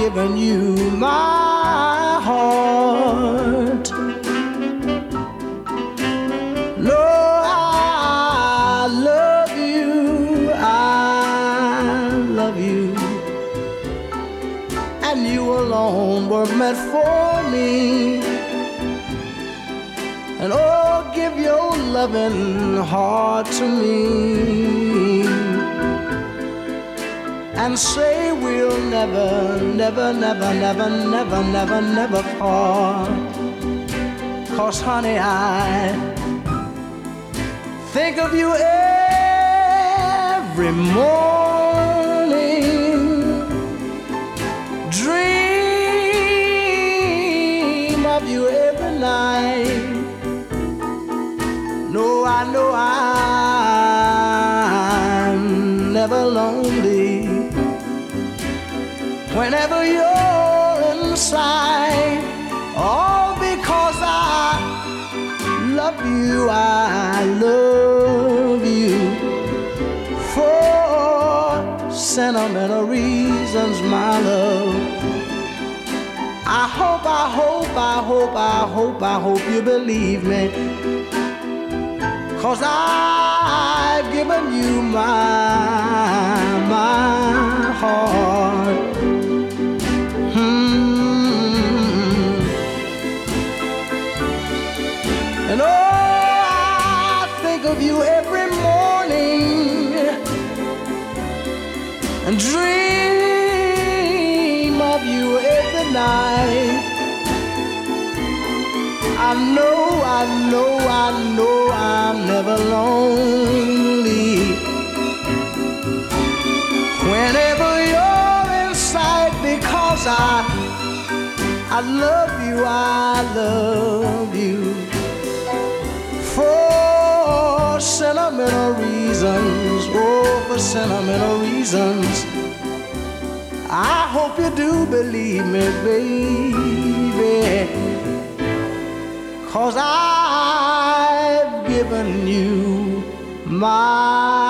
given you my heart. Lord, I love you, I love you, and you alone were meant for me. And oh, give your loving heart to me, and say we'll never, never, never, never, never, never, never part. 'Cause honey, I think of you every morning, dream of you every night. No, I know I'm never lonely whenever you're inside. All because I love you, I love you, for sentimental reasons, my love. I hope, I hope, I hope, I hope, I hope you believe me, 'cause I've given you my heart. And oh, I think of you every morning and dream of you every night. I know, I know, I know I'm never lonely whenever you're in sight, because I love you, I love you, for sentimental reasons, oh, for sentimental reasons. I hope you do believe me, baby, 'cause I've given you my